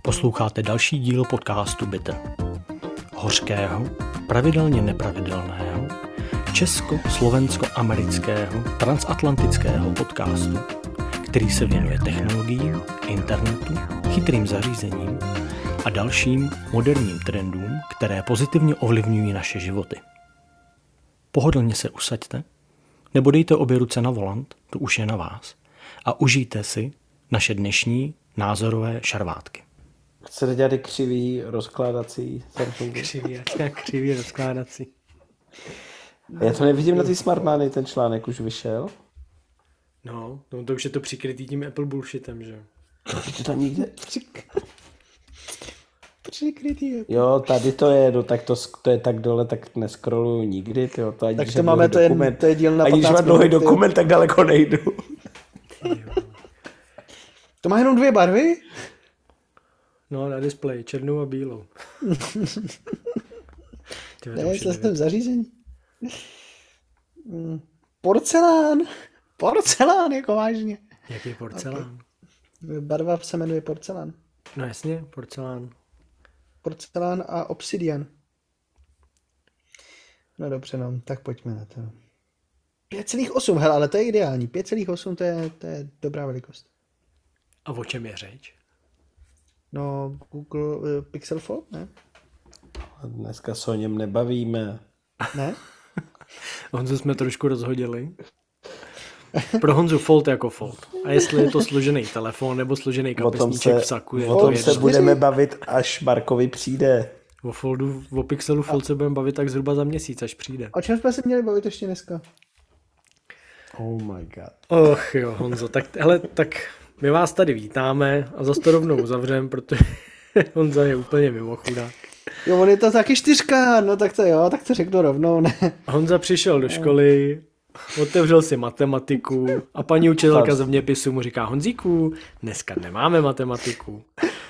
Posloucháte další díl podcastu Bitter. Hořkého, pravidelně nepravidelného, česko-slovensko-amerického transatlantického podcastu, který se věnuje technologiím, internetu, chytrým zařízením a dalším moderním trendům, které pozitivně ovlivňují naše životy. Pohodlně se usaďte, nebo dejte obě ruce na volant, to už je na vás, a užijte si naše dnešní názorové šarvátky. Chcete dělat i křivý rozkládací Samsungu? Křivý rozkládací. Já to nevidím na ty Smartmany, ten článek už vyšel. No, to už je to přikrytý tím Apple bullshitem, že? To tam nikde... Přikrytý. Jo, tady to je, no, tak to je tak dole, tak neskroluju nikdy, tyjo, to tak to máme, to je díl na 15 minut. Ani když mám dlouhý dokument, tak daleko nejdu. To má jenom 2 barvy? No, na displeji, černou a bílou. Ne, jsem v zařízení. Porcelán. Porcelán, jako vážně. Jaký porcelán? Okay. Barva se jmenuje porcelán. No jasně, porcelán. Porcelán a obsidian. No dobře, no, tak pojďme na to. 5,8, hele, ale to je ideální. 5,8 to je dobrá velikost. A o čem je řeč? No, Google Pixel Fold, ne? Dneska se o něm nebavíme. Ne? Honzu jsme trošku rozhodili. Pro Honzu Fold jako Fold. A jestli je to složený telefon nebo složený kapesníček v saku. O tom se budeme bavit, až Markovi přijde. O Pixelu Fold se budeme bavit tak zhruba za měsíc, až přijde. O čem jsme se měli bavit ještě dneska? Oh my god. Och jo, Honzo, tak my vás tady vítáme a zase to rovnou zavřem, protože Honza je úplně mimo chudák. Jo, on je to taky 4, no tak to jo, tak to řeknu rovnou, ne? Honza přišel do školy, otevřel si matematiku a paní učitelka zeměpisu mu říká: Honzíku, dneska nemáme matematiku.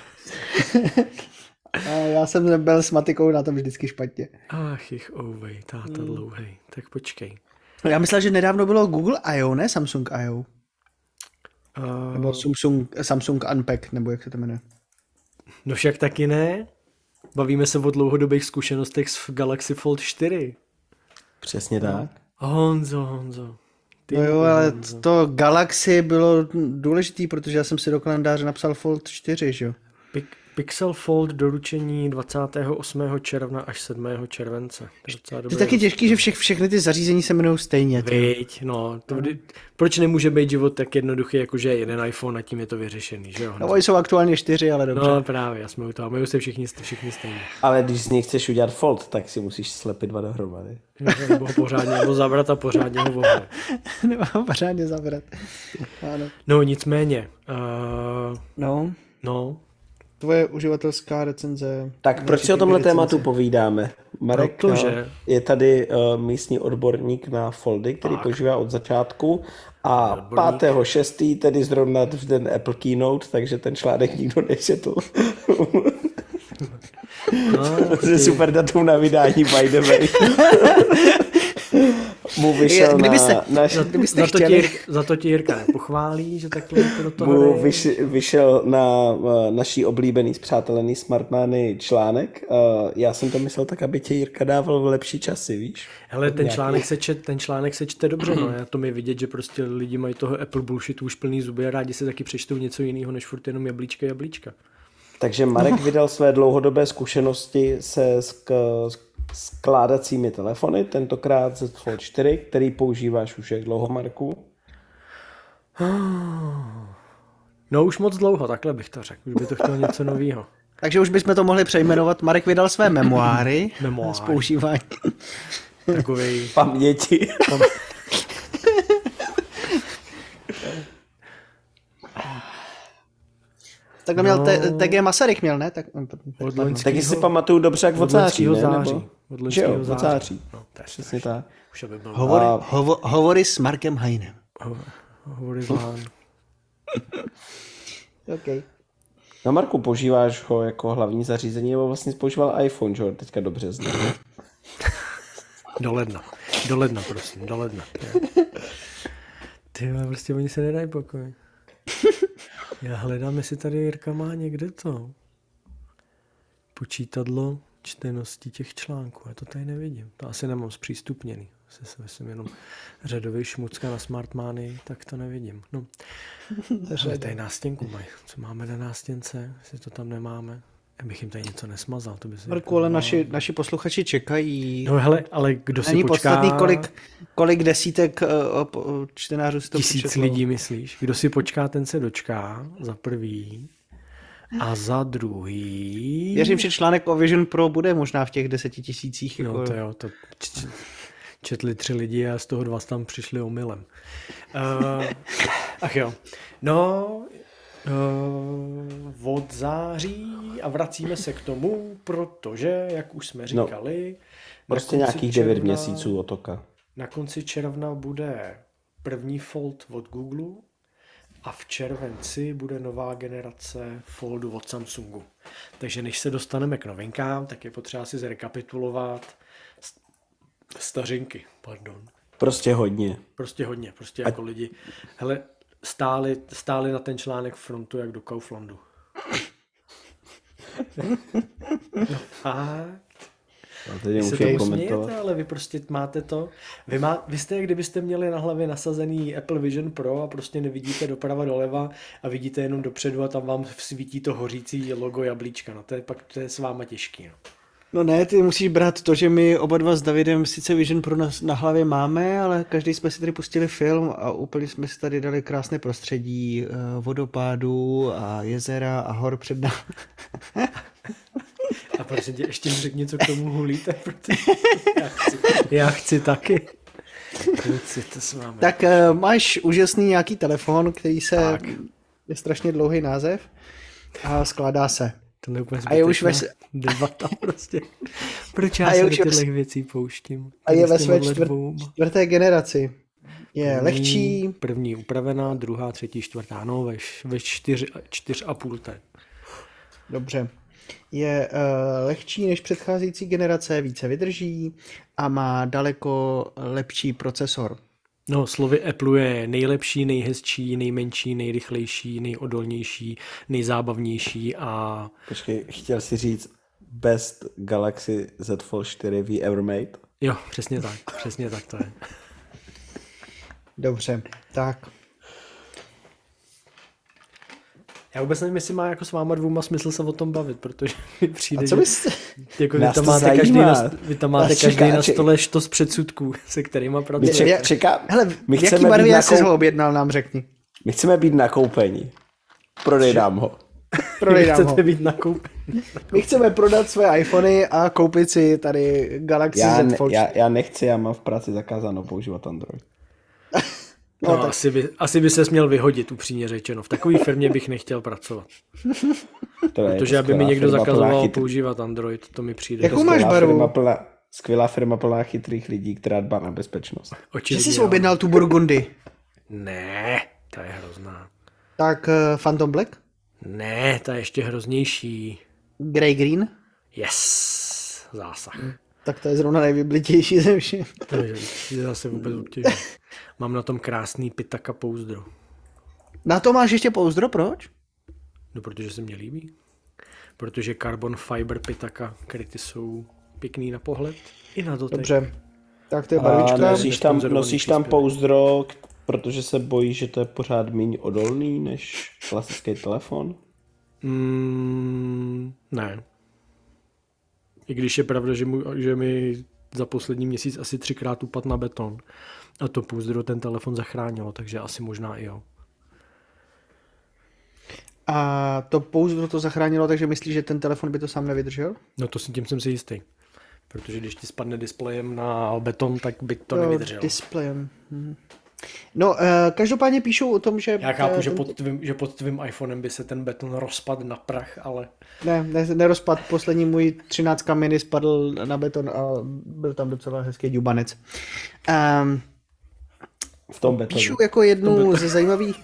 A já jsem byl s matikou na tom vždycky špatně. Ach, ouvej, táta dlouhej, tak počkej. Já myslel, že nedávno bylo Google I.O., ne Samsung I.O. Nebo Samsung Unpack, nebo jak se to jmenuje. No však taky ne. Bavíme se o dlouhodobých zkušenostech s Galaxy Fold 4. Přesně tak. Honzo. No jo, ale to Galaxy bylo důležitý, protože já jsem si do kalendáře napsal Fold 4, že jo? Pixel Fold doručení 28. června až 7. července. To je taky těžký, že všechny ty zařízení se jmenují stejně. Viď, no. Proč nemůže být život tak jednoduchý, jako že je jeden iPhone a tím je to vyřešený, že jo? No, oni jsou aktuálně 4, ale dobře. No právě, jsme u toho, my se všichni stejně. Ale když z něj chceš udělat Fold, tak si musíš slepit 2 dohromady. Nebo pořádně, nebo zabrat a pořádně ho vohne. Nebo pořádně zabrat. Ano. No nicméně. No. Tvoje uživatelská recenze. Tak proč si o tomhle tématu povídáme? Marek Protože je tady místní odborník na foldy, který používá od začátku a 5.6. tedy zrovna v den Apple Keynote, takže ten článek nikdo nečetl. To je super datum na vydání, by the way. Mu vyšel za to ti Jirka nepochválí, že takhle do toho mu vyšel na naší oblíbený spřátelený Smartmany článek. Já jsem to myslel tak, aby tě Jirka dával v lepší časy, víš? Hele, ten článek se čte dobře, no. Já to mi vidět, že prostě lidi mají toho Apple bullshitu už plný zuby a rádi se taky přečtou něco jiného, než furt jenom jablíčka. Takže Marek vydal své dlouhodobé zkušenosti se skládacími telefony, tentokrát Z Fold 4, který používáš už jak dlouho, Marku? No už moc dlouho, takhle bych to řekl. Už by to chtělo něco novýho. Takže už bychom to mohli přejmenovat. Marek vydal své memoáry. z používání. Takovej paměti. Takhle měl TG Masaryk měl, ne? Taky si pamatuju dobře, jak od září, ne? Od loňského září. No, to je přesně tak. Hovory s Markem Hajnem. Hovory s Hán. OK. No Marku, používáš ho jako hlavní zařízení, nebo vlastně používal iPhone, že ho teďka do března? Do ledna, prosím, do ledna. Ty prostě oni se nedají pokoj. Já hledám, jestli tady Jirka má někde to. Počítadlo čtenosti těch článků. Já to tady nevidím. To asi nemám zpřístupněný. Jsem jenom řadový šmucka na Smartmány, tak to nevidím. No. Ale tady nástěnku mají. Co máme na nástěnce? Jestli to tam nemáme. Já bych jim tady něco nesmazal. To by se Marku, ale naši posluchači čekají. No hele, ale kdo si počká... Není podstatný, kolik desítek čtenářů si to 1000 přečetlo. lidí, myslíš? Kdo si počká, ten se dočká. Za prvý. A za druhý... Věřím, že článek o Vision Pro bude možná v těch 10 000. No to jo, to četli 3 lidi a z toho 2 tam přišli omylem. Ach jo. No, od září a vracíme se k tomu, protože, jak už jsme říkali... Prostě nějakých 9 měsíců otoka. Na konci června bude první Fold od Google a v červenci bude nová generace Foldu od Samsungu. Takže než se dostaneme k novinkám, tak je potřeba si zrekapitulovat stařinky. Pardon. Prostě hodně. Prostě jako lidi. Hele, stáli na ten článek frontu jak do Kauflandu. No fakt. Vy se tomu smějete, ale vy prostě máte to. Vy jste, kdybyste měli na hlavě nasazený Apple Vision Pro a prostě nevidíte doprava doleva a vidíte jenom dopředu a tam vám svítí to hořící logo jablíčka. No to je s váma těžký. No. No ne, ty musíš brát to, že my oba dva s Davidem sice Vision Pro na hlavě máme, ale každý jsme si tady pustili film a úplně jsme si tady dali krásné prostředí vodopádu a jezera a hor před námi. A prosím tě, ještě mi řekni, co k tomu hulíte, protože já chci taky. Tak máš úžasný nějaký telefon, který je strašně dlouhý název a skládá se. To je úplně zbytečná debata prostě. Proč já se do těchto věcí pouštím? A je ve své čtvrté generaci. Je lehčí. První upravená, druhá, třetí, čtvrtá. No ve 4,5. Dobře. Je lehčí než předcházející generace, více vydrží a má daleko lepší procesor. No, slovy Apple je nejlepší, nejhezčí, nejmenší, nejrychlejší, nejodolnější, nejzábavnější a... Počkej, chtěl si říct best Galaxy Z Fold 4 we ever made? Jo, přesně tak to je. Dobře, tak... Já vůbec nevím, jestli má jako s váma dvouma smysl se o tom bavit, protože mi přijde, a co byste... Jako vy tam máte každý na stole štos předsudků, se kterýma pracujete. Hele, v jaký barvě jsi ho objednal, nám řekni. My chceme být nakoupeni. Prodej nám ho. Chcete být nakoupeni. My chceme prodat své iPhony a koupit si tady Galaxy Z Fold. Já nechci, já mám v práci zakázáno používat Android. No, asi by ses měl vyhodit, upřímně řečeno. V takové firmě bych nechtěl pracovat. Protože aby mi někdo zakazoval používat Android, to mi přijde. Jakou máš barvu? Skvělá firma plná chytrých lidí, která dbá na bezpečnost. Že jsi objednal tu Burgundy? Ne, ta je hrozná. Tak Phantom Black? Ne, ta je ještě hroznější. Grey Green? Yes, zásah. Tak to je zrovna nejvyblitější ze všech. To je zase vůbec obtěžné. Mám na tom krásný Pitaka pouzdro. Na to máš ještě pouzdro, proč? No, protože se mně líbí. Protože carbon fiber Pitaka kryty jsou pěkný na pohled i na dotek. Dobře. Tak to je barvička. Nosíš tam pouzdro, protože se bojíš, že to je pořád méně odolný než klasický telefon? Ne. I když je pravda, že mi za poslední měsíc asi 3krát upadl na beton. A to pouzdro ten telefon zachránilo, takže asi možná i jo. A to pouzdro to zachránilo, takže myslíš, že ten telefon by to sám nevydržel? No to tím jsem si jistý. Protože když ti spadne displejem na beton, tak by to nevydrželo. Displejem. No, každopádně píšou o tom, že... Já chápu, že pod tvým iPhonem by se ten beton rozpadl na prach, ale... Nerozpad. Poslední můj 13 mini spadl na beton a byl tam docela hezký ďubanec. V tom betonu. Píšu jako jednu ze zajímavých...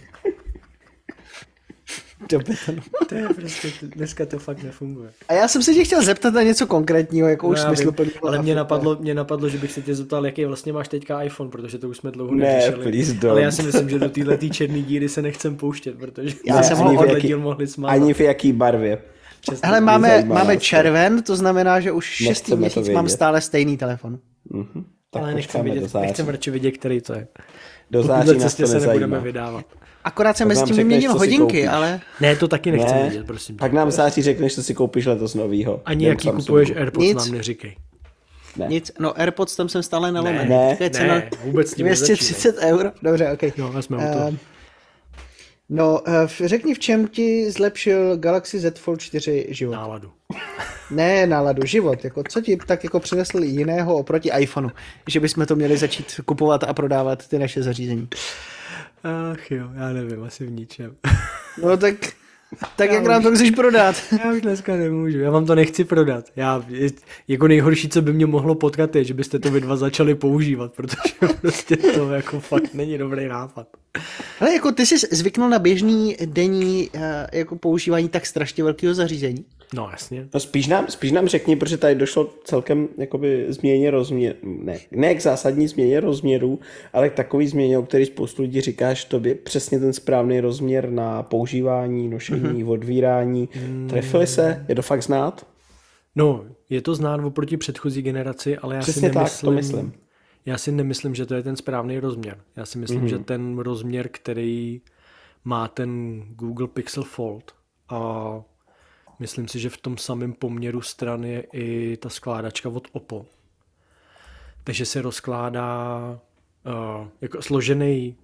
Do betonu. To je prostě, dneska to fakt nefunguje. A já jsem se tě chtěl zeptat na něco konkrétního, jako už smysluplného. Ale mě napadlo, že bych se tě zeptal, jaký vlastně máš teďka iPhone, protože to už jsme dlouho neřešili. Ne, ale já si myslím, že do této černé díry se nechcem pouštět, protože já jsem ho mohli smát. Ani v jaký barvě. Hele, máme červen, to znamená, že už 6. měsíc mám stále stejný telefon. Tak ale nechcem radši vidět, který to je. Do září nás to se nebudeme vydávat. Akorát jsem s tím vyměnil hodinky, ale... Ne, to taky nechci vidět, prosím. Pak nám v září řekneš, že si koupíš letos novýho. Ani jaký kupuješ AirPods, nám neříkej. Ne. Nic, no AirPods tam jsem stále na lomen. Ne, vůbec s tím 230 €, dobře, okej. No, jsme u toho. No, řekni, v čem ti zlepšil Galaxy Z Fold 4 život? Náladu. Ne náladu, život. Jako, co ti tak jako přinesl jiného oproti iPhoneu? Že bychom to měli začít kupovat a prodávat ty naše zařízení. Ach jo, já nevím, asi v ničem. No tak jak nám to chceš prodat? Já už dneska nemůžu, já vám to nechci prodat. Jako nejhorší, co by mě mohlo potkat, je, že byste to vy dva začali používat, protože prostě to jako fakt není dobrý nápad. Ale jako ty jsi zvyknul na běžný denní jako používání tak strašně velkého zařízení? No jasně. No spíš nám řekni, protože tady došlo celkem jakoby změně rozměru, ne k zásadní změně rozměru, ale k takový změně, o který spoustu lidí říkáš, tobě přesně ten správný rozměr na používání, nošení, odvírání. Trefili se? Je to fakt znát? No, je to znát oproti předchozí generaci, ale já si nemyslím, že to je ten správný rozměr. Já si myslím, že ten rozměr, který má ten Google Pixel Fold a myslím si, že v tom samém poměru stran je i ta skládačka od Oppo. Takže se rozkládá, jako složený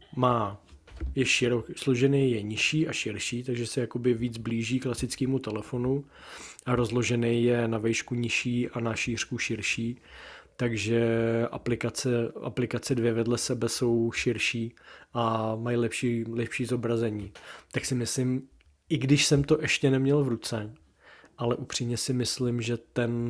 je nižší a širší, takže se jakoby víc blíží klasickému telefonu a rozložený je na výšku nižší a na šířku širší. Takže aplikace dvě vedle sebe jsou širší a mají lepší zobrazení. Tak si myslím, i když jsem to ještě neměl v ruce, ale upřímně si myslím, že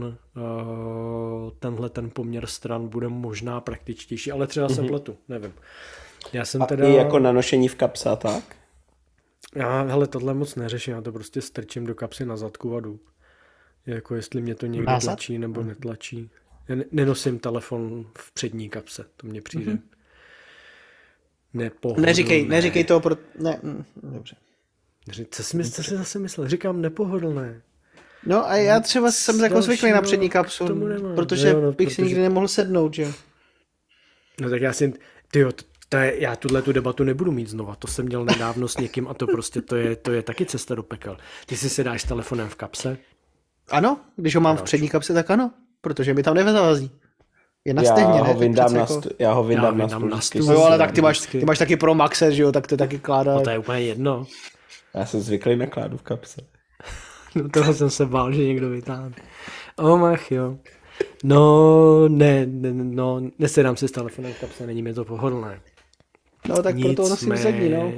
tenhle poměr stran bude možná praktičtější, ale třeba se pletu, nevím. Já jsem i jako na nošení v kapse a tak? Hele, tohle moc neřeším, já to prostě strčím do kapsy na zadku a jdu. Jako jestli mě to někdo tlačí nebo netlačí. Já nenosím telefon v přední kapse, to mně přijde nepohodlné. Neříkej to dobře. Co jsi zase myslel? Říkám nepohodlné. No a já třeba jsem jako zvyklý na přední kapsu, protože bych si nikdy nemohl sednout, že jo. No tak já tu debatu nebudu mít znova, to jsem měl nedávno s někým a to prostě to je taky cesta do pekel. Ty si dáš s telefonem v kapse? Ano, když ho mám v přední kapse, tak ano, protože mi tam nevazí. Je na stehně, já ho vyndám na stůl. No jo, ale tak ty máš taky Pro Maxe, že jo, tak to taky kládá. No to je úplně jedno. Já jsem zvyklý na kládu v kapse. No toho jsem se bál, že někdo vytáhne. Mach jo. No, nesedám si s telefonem v kapse, není mi to pohodlné. No tak proto nosím zadní, no.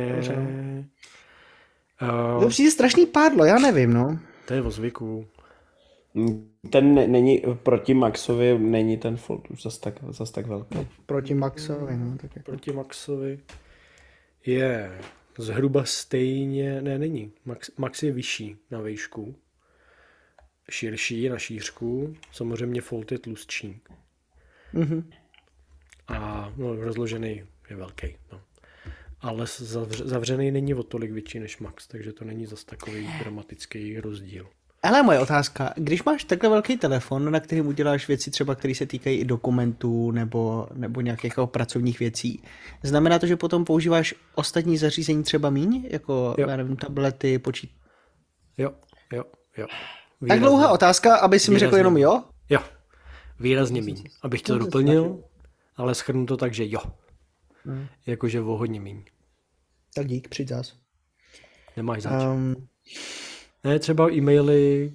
To přijde strašný pádlo, já nevím, no. To je o zvyku. Ten není, proti Maxovi není ten Fold už zas tak velký. No, proti Maxovi, no. Tak jako. Proti Maxovi je zhruba stejně, není. Max je vyšší na výšku, širší na šířku, samozřejmě Fold je tlustší. A rozložený je velký, no. Ale zavřený není o tolik větší než Max, takže to není zas takový dramatický rozdíl. Ale moje otázka, když máš takhle velký telefon, na kterým uděláš věci třeba, které se týkají i dokumentů nebo nějakých pracovních věcí, znamená to, že potom používáš ostatní zařízení třeba míň? Jako, já nevím, tablety, počítače? Jo. Tak dlouhá otázka, aby si mi řekl jenom jo? Jo, výrazně míň. Abych to doplnil, ale shrnu to tak, že jo. Jakože o hodně míň. Tak dík, přijď zás. Nemáš zač. Ne, třeba e-maily,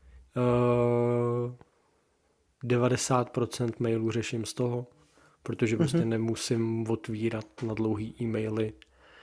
90% mailů řeším z toho, protože prostě nemusím otvírat na dlouhý e-maily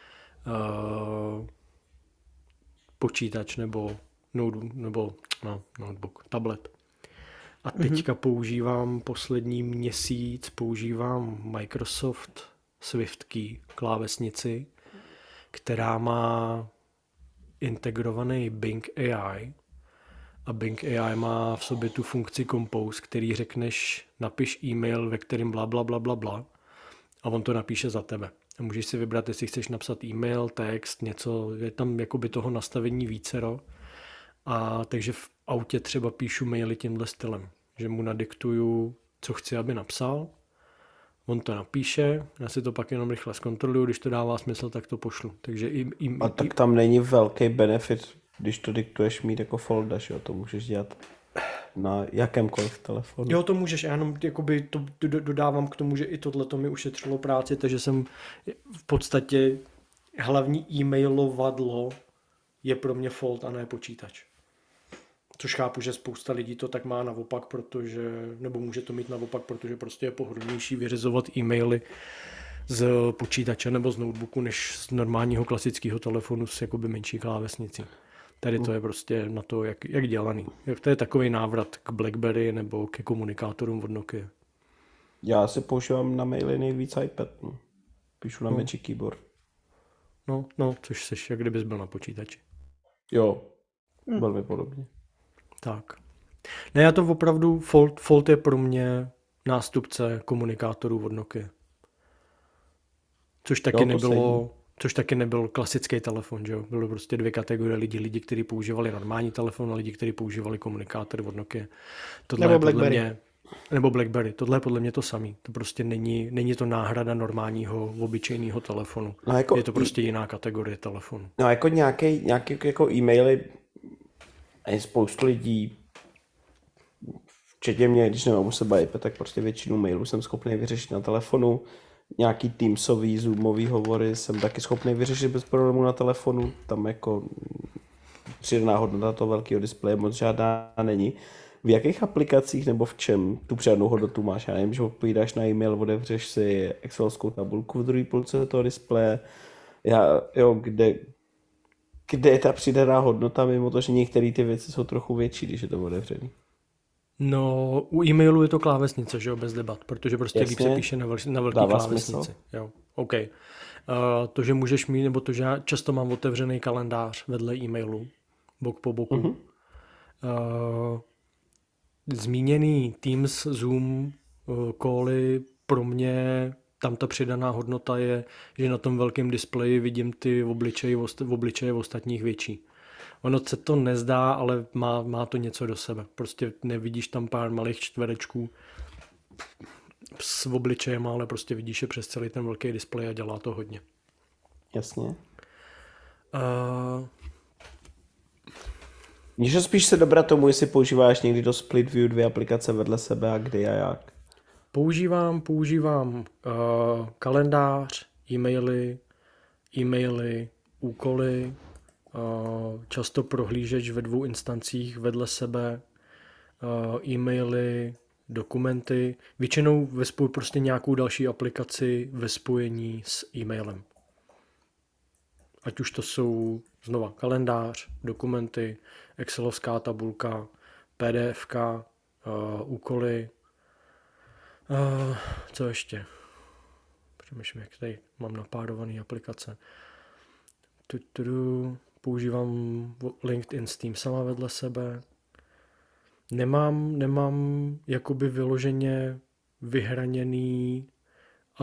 počítač nebo notebook, tablet. A teďka poslední měsíc používám Microsoft SwiftKey klávesnici, která má integrovaný Bing AI a Bing AI má v sobě tu funkci Compose, který řekneš napiš e-mail, ve kterým bla bla bla bla bla a on to napíše za tebe. A můžeš si vybrat, jestli chceš napsat e-mail, text, něco, je tam jakoby toho nastavení vícero A takže v autě třeba píšu maily tímhle stylem, že mu nadiktuju, co chci, aby napsal. On to napíše, já si to pak jenom rychle zkontroluju, když to dává smysl, tak to pošlu. Takže A tak tam není velký benefit, když to diktuješ mít jako folder, že jo? To můžeš dělat na jakémkoliv telefonu. Jo, to můžeš, já jenom jakoby to dodávám k tomu, že i tohle to mi ušetřilo práci, takže jsem v podstatě hlavní e-mailovadlo je pro mě fold a ne počítač. Což chápu, že spousta lidí to tak má naopak, nebo může to mít naopak, protože prostě je pohodlnější vyřizovat e-maily z počítače nebo z notebooku, než z normálního klasického telefonu s jakoby menší klávesnicí. Tady to je prostě na to, jak dělaný. To je takový návrat k BlackBerry nebo ke komunikátorům od Nokia. Já si používám na maily nejvíc iPad. No. Píšu na Magic Keyboard. No, což seš, jak kdybys byl na počítači. Jo, velmi podobně. Tak. Ne, já to opravdu, Fold je pro mě nástupce komunikátorů od Nokia. Což taky nebyl klasický telefon, že jo? Byly prostě dvě kategorie lidi, kteří používali normální telefon a lidi, kteří používali komunikátory od Nokia. Nebo BlackBerry. Nebo BlackBerry. Tohle je podle mě to samý. To prostě není to náhrada normálního, obyčejného telefonu. No jako je to prostě jiná kategorie telefonu. No jako nějaký jako e-maily a spoustu lidí, včetně mě, když nemám u sebe iPad, tak prostě většinu mailů jsem schopný vyřešit na telefonu. Nějaký Teamsový, Zoomový hovory jsem taky schopný vyřešit bez problémů na telefonu. Tam jako přidaná hodnota toho velkého displeje moc žádná není. V jakých aplikacích nebo v čem tu přidanou hodnotu máš? Já nevím, že odpovídáš na e-mail, otevřeš si excelovskou tabulku v druhé půlce toho displeje. Kde je ta přidaná hodnota, mimo to, že některé ty věci jsou trochu větší, když je to otevřený? No, u e-mailu je to klávesnice, že jo, bez debat, protože prostě líp se píše na velké klávesnici. Jo, OK. To, že můžeš mít, nebo to, že já často mám otevřený kalendář vedle e-mailu, bok po boku. Zmíněný Teams, Zoom, cally, pro mě tam ta přidaná hodnota je, že na tom velkém displeji vidím ty obličeje ostatních větší. Ono se to nezdá, ale má to něco do sebe. Prostě nevidíš tam pár malých čtverečků s obličejem, ale prostě vidíš je přes celý ten velký displej a dělá to hodně. Jasně. Můžeš spíš se dobrat tomu, jestli používáš někdy do Split View 2 aplikace vedle sebe a kdy a jak? Používám kalendář, e-maily, úkoly, často prohlížeč ve 2 instancích vedle sebe, e-maily, dokumenty, většinou vespuju prostě nějakou další aplikaci ve spojení s e-mailem. Ať už to jsou znova kalendář, dokumenty, excelovská tabulka, pdfka, úkoly, co ještě? Přemýšlím, jak tady mám napárované aplikace. Používám LinkedIn s Teamsama vedle sebe. Nemám jakoby vyloženě vyhraněný a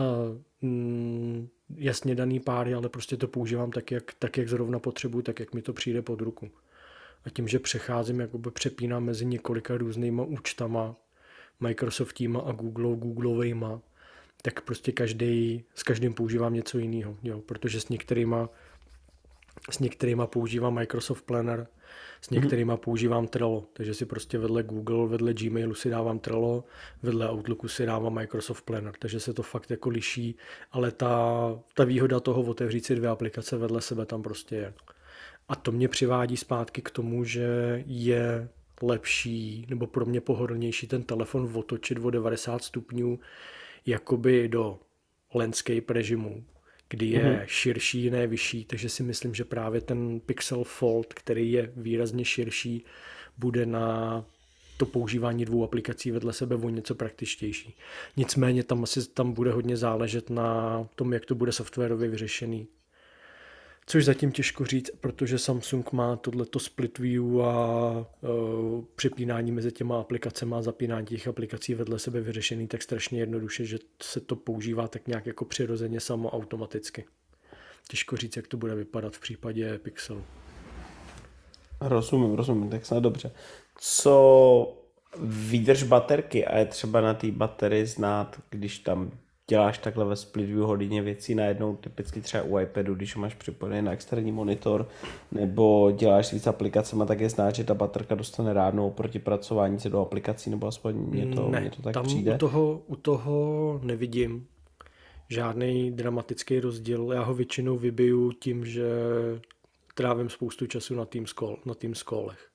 jasně daný páry, ale prostě to používám tak, jak zrovna potřebuji, tak, jak mi to přijde pod ruku. A tím, že přecházím, jakoby přepínám mezi několika různýma účtama, Microsoftíma a Googlovejma, tak prostě s každým používám něco jiného, jo, protože s některýma používám Microsoft Planner, s některýma používám Trello, takže si prostě vedle Google, vedle Gmailu si dávám Trello, vedle Outlooku si dávám Microsoft Planner, takže se to fakt jako liší, ale ta výhoda toho otevřít si 2 aplikace vedle sebe tam prostě je. A to mě přivádí zpátky k tomu, že je lepší, nebo pro mě pohodlnější ten telefon otočit o 90 stupňů jakoby do landscape režimu, kdy je širší, ne vyšší, takže si myslím, že právě ten Pixel Fold, který je výrazně širší, bude na to používání 2 aplikací vedle sebe o něco praktičtější. Nicméně tam bude hodně záležet na tom, jak to bude softwarově vyřešený. Což zatím těžko říct, protože Samsung má tohleto split view a přepínání mezi těma aplikacemi a zapínání těch aplikací vedle sebe vyřešený tak strašně jednoduše, že se to používá tak nějak jako přirozeně samo automaticky. Těžko říct, jak to bude vypadat v případě Pixelu. Rozumím, tak snad dobře. Co výdrž baterky a je třeba na té baterii znát, když tam děláš takhle ve split view hodině věcí najednou, typicky třeba u iPadu, když máš připojený na externí monitor, nebo děláš víc aplikacemi, tak je znát, že ta baterka dostane ráno proti pracování se do aplikací, nebo aspoň mě to tak tam přijde. u toho nevidím žádný dramatický rozdíl. Já ho většinou vybiju tím, že trávím spoustu času na tým callech.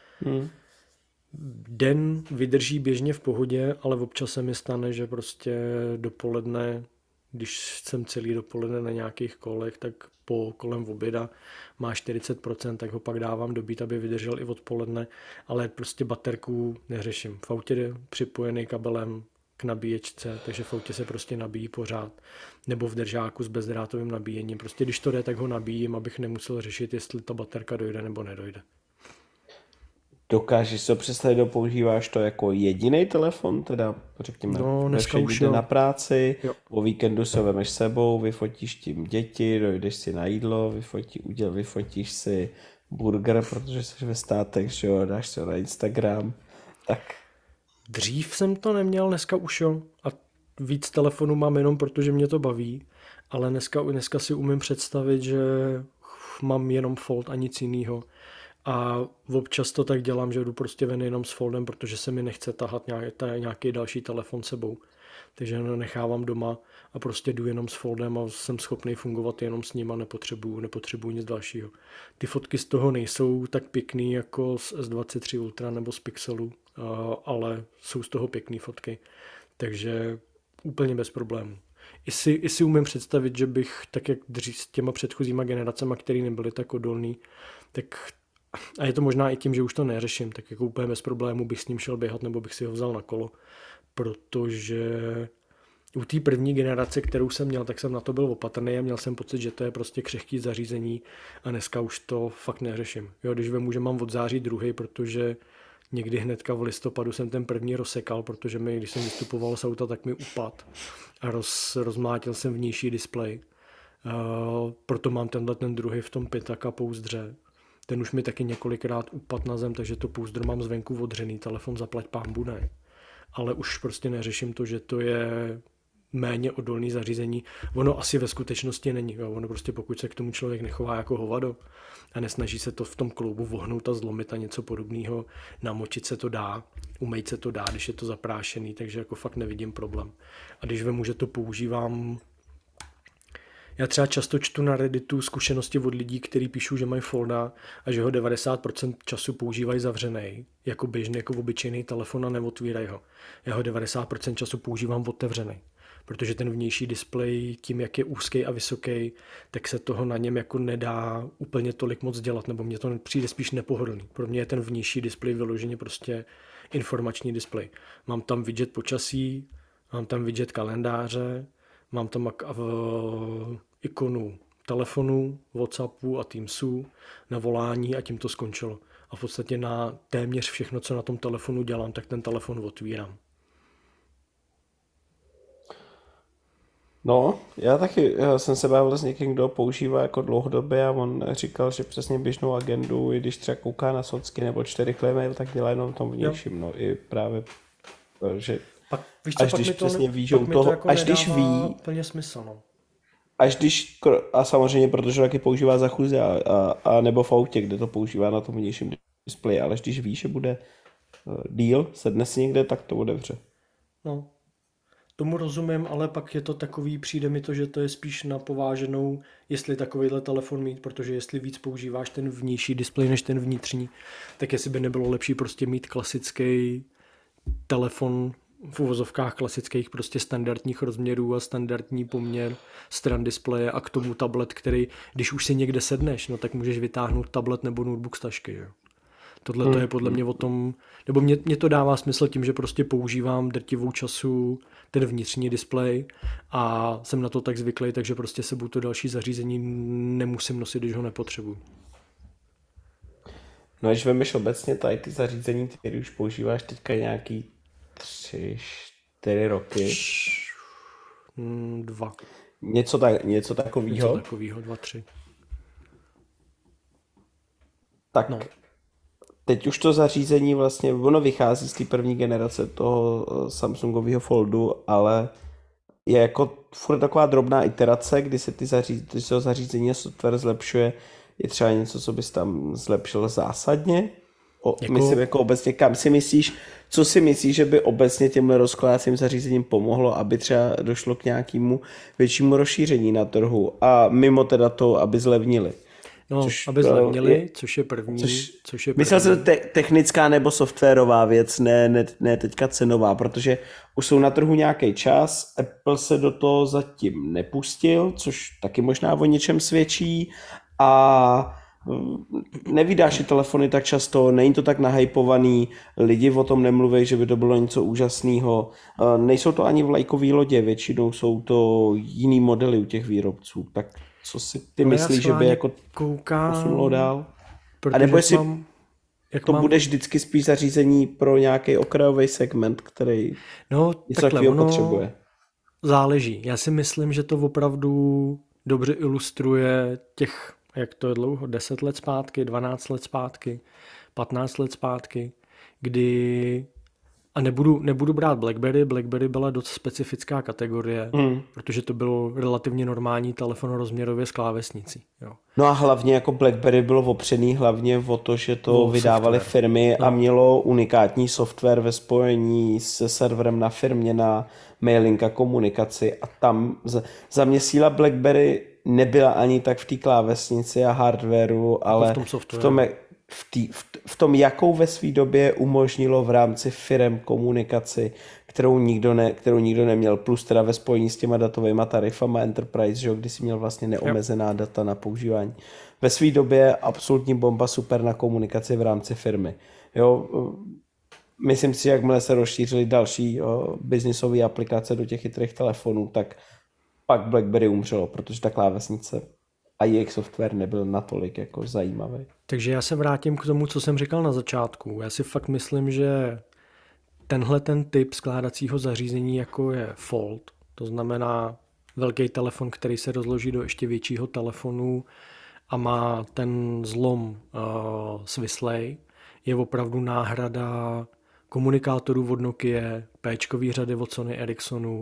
Den vydrží běžně v pohodě, ale občas se mi stane, že prostě dopoledne, když jsem celý dopoledne na nějakých kolech, tak po kolem oběda má 40%, tak ho pak dávám dobít, aby vydržel i odpoledne, ale prostě baterku neřeším. V autě je připojený kabelem k nabíječce, takže v autě se prostě nabíjí pořád, nebo v držáku s bezdrátovým nabíjením. Prostě když to jde, tak ho nabíjím, abych nemusel řešit, jestli ta baterka dojde nebo nedojde. Dokážeš si to představit, používáš to jako jediný telefon, teda řekněme, dneska už jo. na práci, Jo. o víkendu se vemeš sebou, vyfotíš tím děti, dojdeš si na jídlo, vyfotíš si burger, protože jsi ve státech, že jo, dáš se na Instagram, tak. Dřív jsem to neměl, dneska už jo. A víc telefonů mám jenom protože mě to baví, ale dneska si umím představit, že mám jenom fold a nic jiného. A občas to tak dělám, že jdu prostě ven jenom s foldem, protože se mi nechce tahat nějaký další telefon sebou. Takže ho nechávám doma a prostě jdu jenom s foldem a jsem schopný fungovat jenom s ním a nepotřebuju nic dalšího. Ty fotky z toho nejsou tak pěkný jako z S23 Ultra nebo z Pixelu, ale jsou z toho pěkný fotky. Takže úplně bez problémů. I si umím představit, že bych, tak jak dřív s těma předchozíma generacema, které nebyly tak odolný, tak a je to možná i tím, že už to neřeším, tak jako úplně bez problémů bych s ním šel běhat nebo bych si ho vzal na kolo, protože u té první generace, kterou jsem měl, tak jsem na to byl opatrný a měl jsem pocit, že to je prostě křehký zařízení a dneska už to fakt neřeším. Jo, když vemu, že mám od září druhý, protože někdy hnedka v listopadu jsem ten první rozsekal, protože když jsem vystupoval z auta, tak mi upad a rozmlátil jsem vnější displej. Proto mám ten druhý v tom 5 pouzdře. Ten už mi taky několikrát upad na zem, takže to pouzdro mám zvenku odřený, telefon zaplať pánbu ne. Ale už prostě neřeším to, že to je méně odolný zařízení. Ono asi ve skutečnosti není. Jo. Ono prostě pokud se k tomu člověk nechová jako hovado a nesnaží se to v tom kloubu vohnout a zlomit a něco podobného, namočit se to dá, umýt se to dá, když je to zaprášený, takže jako fakt nevidím problém. A když vemu, že to používám. Já třeba často čtu na Redditu zkušenosti od lidí, kteří píšou, že mají folda a že ho 90% času používají zavřený, jako běžný, jako obyčejný telefon a neotvírají ho. Já ho 90% času používám otevřený, protože ten vnější displej, tím jak je úzký a vysoký, tak se toho na něm jako nedá úplně tolik moc dělat, nebo mně to přijde spíš nepohodlný. Pro mě je ten vnější displej vyloženě prostě informační displej. Mám tam widget počasí, mám tam widget kalendáře, mám tam ikonu telefonu, WhatsAppu a Teamsu na volání a tím to skončilo. A v podstatě na téměř všechno, co na tom telefonu dělám, tak ten telefon otvírám. No, já jsem se bavil s někým, kdo používá jako dlouhodobě a on říkal, že přesně běžnou agendu, i když třeba kouká na socky nebo 4 mail, tak dělá jenom v tom vnějším. No i právě, že pak, víš co, až když přesně ví, že u toho, jako až když ví, plně smysl, no. A samozřejmě, protože taky používá za chůze a nebo v autě, kde to používá na tom vnějším displeji, ale když ví, že bude díl, sedne si někde, tak to otevře. No, tomu rozumím, ale pak je to takový, přijde mi to, že to je spíš na pováženou, jestli takovýhle telefon mít, protože jestli víc používáš ten vnější displej než ten vnitřní, tak jestli by nebylo lepší prostě mít klasický telefon v uvozovkách klasických prostě standardních rozměrů a standardní poměr stran displeje a k tomu tablet, který, když už si někde sedneš, no tak můžeš vytáhnout tablet nebo notebook z tašky. Jo. Tohle to je podle mě o tom, nebo mě to dává smysl tím, že prostě používám drtivou času ten vnitřní displej a jsem na to tak zvyklý, takže prostě sebou to další zařízení nemusím nosit, když ho nepotřebuji. No když vemeš obecně tady ty zařízení, které už používáš teďka nějaký 3-4 roky. 2. Něco takového. Něco takového, 2-3. Tak no. teď už to zařízení vlastně, ono vychází z té první generace toho Samsungového Foldu, ale je jako furt taková drobná iterace, kdy se to zařízení a software zlepšuje. Je třeba něco, co bys tam zlepšil zásadně? Myslím jako obecně, co si myslíš, že by obecně těmhle rozkládacím zařízením pomohlo, aby třeba došlo k nějakému většímu rozšíření na trhu a mimo teda to, aby zlevnili? No, aby zlevnili, což je první. Myslel jsem technická nebo softwarová věc, ne teďka cenová, protože už jsou na trhu nějaký čas, Apple se do toho zatím nepustil, což taky možná o něčem svědčí a nevídáš ty telefony tak často, není to tak nahypovaný, lidi o tom nemluví, že by to bylo něco úžasného. Nejsou to ani vlajkový lodě, většinou jsou to jiný modely u těch výrobců. Tak co si ty myslíš, že by jako posunulo dál? A nebo jestli budeš vždycky spíš zařízení pro nějaký okrajový segment, který něco takového potřebuje? Záleží. Já si myslím, že to opravdu dobře ilustruje těch, jak to je dlouho, 10 let zpátky, 12 let zpátky, 15 let zpátky, kdy, a nebudu brát BlackBerry byla dost specifická kategorie, protože to byl relativně normální telefon rozměrově s klávesnicí. Jo. No a hlavně jako BlackBerry bylo opřený hlavně o to, že to vydávaly firmy a mělo unikátní software ve spojení se serverem na firmě na mailing a komunikaci a tam za mě síla BlackBerry nebyla ani tak v té klávesnici a hardwareu, ale v tom, jakou ve své době umožnilo v rámci firem komunikaci, kterou nikdo neměl, plus teda ve spojení s těma datovými tarifama Enterprise, že, kdy si měl vlastně neomezená data na používání. Ve své době absolutní bomba, super na komunikaci v rámci firmy. Jo, myslím si, jakmile se rozšířily další biznisové aplikace do těch chytrých telefonů, tak pak BlackBerry umřelo, protože ta klávesnice a jejich software nebyl natolik jako zajímavý. Takže já se vrátím k tomu, co jsem říkal na začátku. Já si fakt myslím, že ten typ skládacího zařízení, jako je Fold, to znamená velký telefon, který se rozloží do ještě většího telefonu a má ten zlom svislej, je opravdu náhrada komunikátorů od Nokia, P-čkový řady od Sony Ericssonu,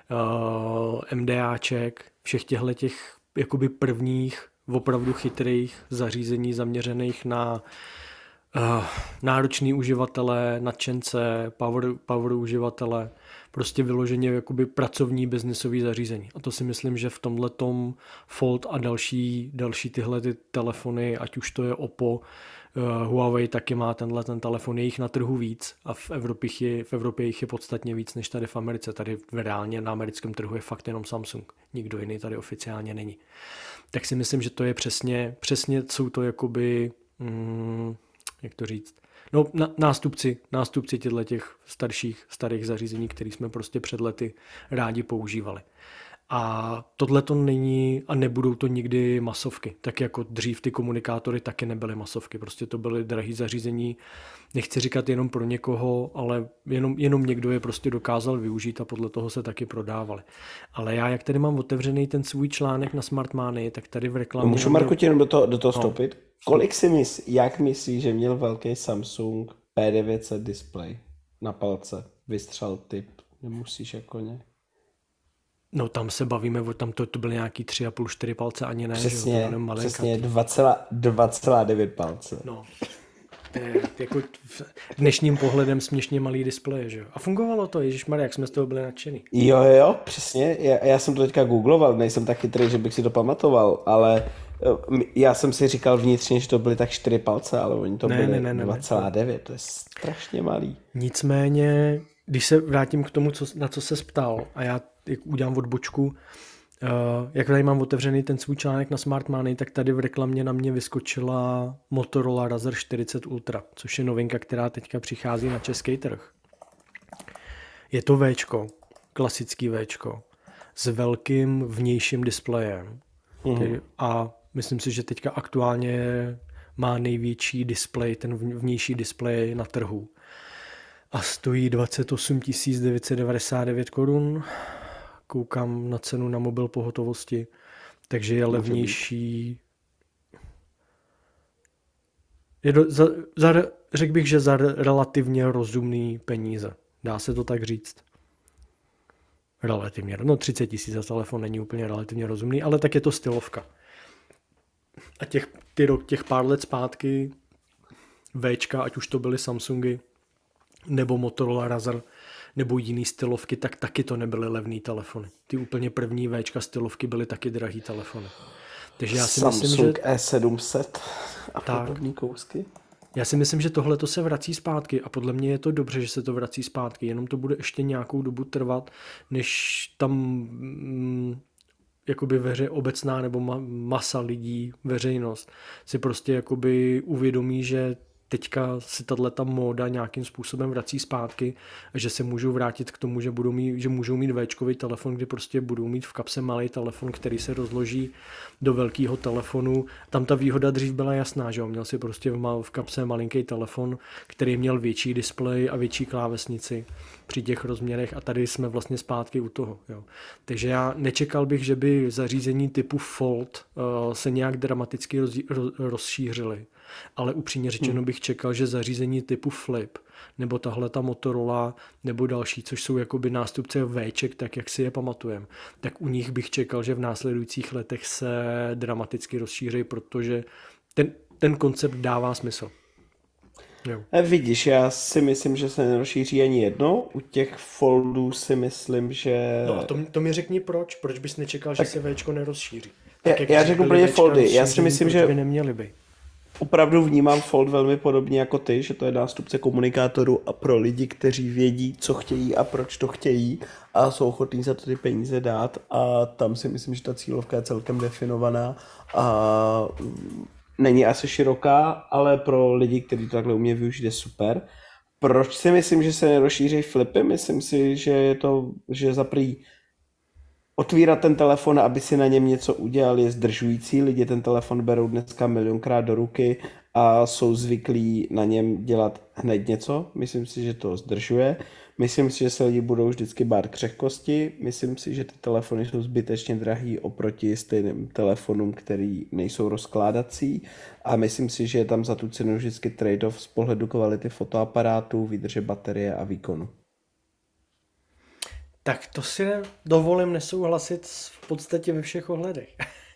MDAček, všech těch jakoby prvních opravdu chytrých zařízení zaměřených na náročný uživatele, nadšence, power uživatele, prostě vyloženě jakoby pracovní biznisový zařízení. A to si myslím, že v tomhletom Fold a další tyhle ty telefony, ať už to je Oppo, Huawei taky má ten telefon, je jich na trhu víc a v Evropě jich je podstatně víc než tady v Americe. Tady reálně na americkém trhu je fakt jenom Samsung. Nikdo jiný tady oficiálně není. Tak si myslím, že to je přesně jsou to jakoby, jak to říct, no nástupci těch starých zařízení, které jsme prostě před lety rádi používali. A tohle to není a nebudou to nikdy masovky. Tak jako dřív ty komunikátory taky nebyly masovky. Prostě to byly drahé zařízení. Nechci říkat jenom pro někoho, ale jenom někdo je prostě dokázal využít a podle toho se taky prodávaly. Ale já, jak tady mám otevřený ten svůj článek na Smart Money, tak tady v reklamě... Můžu, Marku, tě jenom do toho vstoupit? Kolik jak myslíš, že měl velký Samsung P900 display na palce? Vystřel typ. Nemusíš jako ne. No tam se bavíme, tam to byly nějaký 3,5-4 palce, ani ne. Přesně 2,9 palce. No, to je jako dnešním pohledem směšně malý displeje, že jo. A fungovalo to, ježišmarja, jak jsme z toho byli nadšený. Jo, přesně. Já jsem to teďka googloval, nejsem tak chytrý, že bych si to pamatoval, ale já jsem si říkal vnitřně, že to byly tak 4 palce, ale oni to byly 2,9, to je strašně malý. Nicméně, když se vrátím k tomu, na co se ptal, a já udělám odbočku, jak tady mám otevřený ten svůj článek na Smart Money, tak tady v reklamě na mě vyskočila Motorola Razr 40 Ultra, což je novinka, která teďka přichází na český trh. Je to Včko, klasický Včko, s velkým vnějším displejem. A myslím si, že teďka aktuálně má největší displej, ten vnější displej na trhu. A stojí 28 999 korun. Koukám na cenu na mobil po, takže je levnější. Řekl bych, že za relativně rozumný peníze. Dá se to tak říct. Relativně. No 30 000 za telefon není úplně relativně rozumný, ale tak je to stylovka. A těch pár let zpátky Včka, ať už to byly Samsungy, nebo Motorola Razr, nebo jiný stylovky, tak taky to nebyly levný telefony. Ty úplně první Včka stylovky byly taky drahý telefony. Takže já si Samsung myslím, že E700 a podobný kousky. Já si myslím, že tohle to se vrací zpátky a podle mě je to dobře, že se to vrací zpátky, jenom to bude ještě nějakou dobu trvat, než tam jakoby obecná nebo masa lidí, veřejnost si prostě jakoby uvědomí, že teďka si tato móda nějakým způsobem vrací zpátky a že se můžou vrátit k tomu, že můžou mít Včkový telefon, kdy prostě budou mít v kapse malý telefon, který se rozloží do velkého telefonu. Tam ta výhoda dřív byla jasná, že jo? Měl si prostě v kapse malinký telefon, který měl větší displej a větší klávesnici při těch rozměrech a tady jsme vlastně zpátky u toho. Jo? Takže já nečekal bych, že by zařízení typu Fold se nějak dramaticky rozšířily. Ale upřímně řečeno bych čekal, že zařízení typu Flip, nebo tahle ta Motorola, nebo další, což jsou jakoby nástupce Vček, tak jak si je pamatujeme, tak u nich bych čekal, že v následujících letech se dramaticky rozšíří, protože ten koncept dává smysl. Jo. Vidíš, já si myslím, že se nerozšíří ani jedno. U těch Foldů si myslím, že... No a to mi řekni proč. Proč bys nečekal, že se Včko nerozšíří? Já řeknu úplně Foldy. Já si myslím, že... by neměly být. Opravdu vnímám Fold velmi podobně jako ty, že to je nástupce komunikátoru a pro lidi, kteří vědí, co chtějí a proč to chtějí a jsou ochotní za to ty peníze dát a tam si myslím, že ta cílovka je celkem definovaná a není asi široká, ale pro lidi, kteří to takhle umějí využít, je super. Proč si myslím, že se nerozšíří Flipy? Myslím si, že je to, že za prý otvírat ten telefon, aby si na něm něco udělal, je zdržující. Lidi ten telefon berou dneska milionkrát do ruky a jsou zvyklí na něm dělat hned něco. Myslím si, že to zdržuje. Myslím si, že se lidi budou vždycky bát křehkosti. Myslím si, že ty telefony jsou zbytečně drahý oproti stejným telefonům, který nejsou rozkládací. A myslím si, že je tam za tu cenu vždycky trade-off z pohledu kvality fotoaparátů, výdrže baterie a výkonu. Tak to si dovolím nesouhlasit v podstatě ve všech ohledech.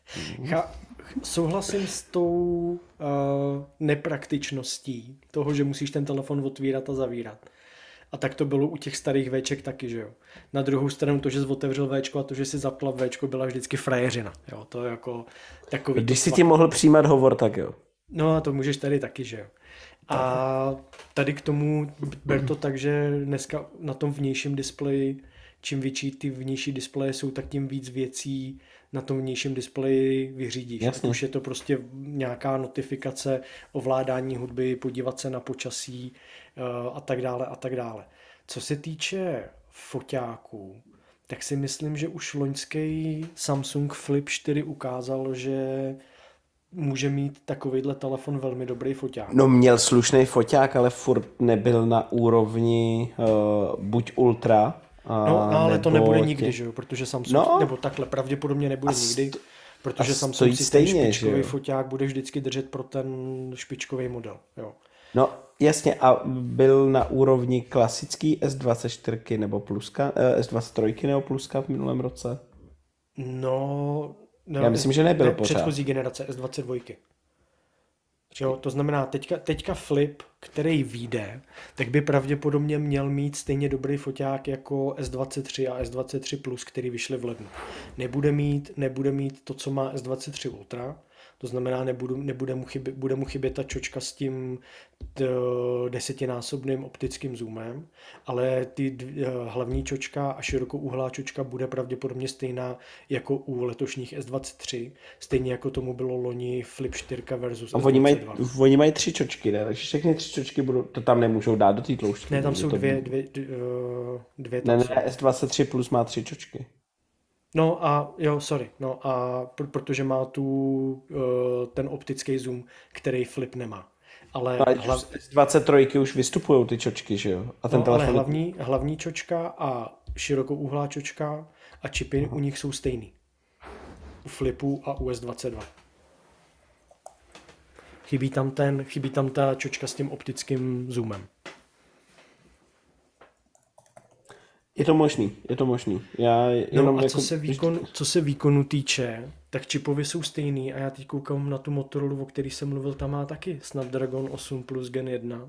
Souhlasím s tou nepraktičností toho, že musíš ten telefon otvírat a zavírat. A tak to bylo u těch starých Vček taky, že jo. Na druhou stranu to, že jsi otevřel Včko a to, že jsi zapla Včko, byla vždycky frajeřina. Jo, to je jako takový... Když si ti mohl přijímat hovor, tak jo. No a to můžeš tady taky, že jo. A tady k tomu ber to tak, že dneska na tom vnějším displeji, čím větší ty vnější displeje jsou, tak tím víc věcí na tom vnějším displeji vyřídíš. Už je to prostě nějaká notifikace, ovládání hudby, podívat se na počasí a tak dále a tak dále. Co se týče foťáků, tak si myslím, že už loňský Samsung Flip 4 ukázal, že může mít takovýhle telefon velmi dobrý foťák. No měl slušný foťák, ale furt nebyl na úrovni buď Ultra, ale to nebude nikdy, že jo, protože Samsung, nebo takhle, pravděpodobně nebude nikdy, protože Samsung si ten špičkový foťák bude vždycky držet pro ten špičkový model, jo. No jasně, a byl na úrovni klasický S24 nebo pluska, S23 nebo pluska v minulém roce? No já myslím, že nebyl pořád. Předchozí generace S22. Jo, to znamená, teďka Flip, který vyjde, tak by pravděpodobně měl mít stejně dobrý foťák jako S23 a S23 Plus, který vyšly v lednu. Nebude mít to, co má S23 Ultra, to znamená, bude mu chybět ta čočka s tím 10násobným optickým zoomem, ale ty hlavní čočka a širokouhlá čočka bude pravděpodobně stejná jako u letošních S23, stejně jako tomu bylo loni Flip 4 versus S22. Oni mají 3 čočky, ne? Takže všechny 3 čočky to tam nemůžou dát do té tloušťky. Ne, tam jsou dvě ne, S23 Plus má 3 čočky. No a jo, sorry, no a protože má ten optický zoom, který Flip nemá. Ale z 23 už vystupují ty čočky, že jo? A ten telefon... ale hlavní čočka a širokouhlá čočka a čipy u nich jsou stejný. U Flipu a u S22. Chybí tam ta čočka s tím optickým zoomem. Je to možný. Já jenom a co se výkonu týče, tak čipově jsou stejný a já teď koukám na tu Motorola, o který jsem mluvil, tam má taky Snapdragon 8 plus Gen 1.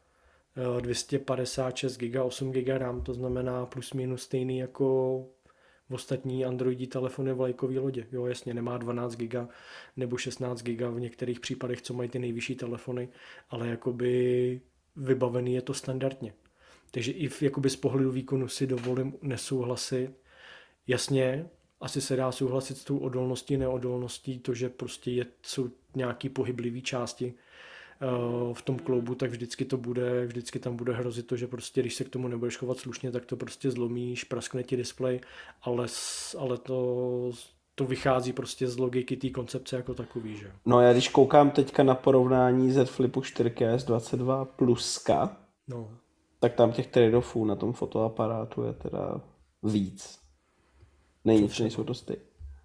256 GB, 8 GB RAM, to znamená plus minus stejný jako v ostatní Androidí telefony vlajkový lodě. Jo, jasně, nemá 12 GB nebo 16 GB v některých případech, co mají ty nejvyšší telefony, ale jakoby vybavený je to standardně. Takže i jakoby z pohledu výkonu si dovolím nesouhlasit. Jasně, asi se dá souhlasit s tou odolností, neodolností, to, že prostě jsou nějaký pohyblivý části v tom kloubu, tak vždycky tam bude hrozit to, že prostě, když se k tomu nebudeš chovat slušně, tak to prostě zlomíš, praskne ti displej, ale to vychází prostě z logiky té koncepce jako takový, že? No já když koukám teďka na porovnání Z Flipu 4K S22 Pluska, tak tam těch trade-offů na tom fotoaparátu je teda víc. Nejsou to stejné.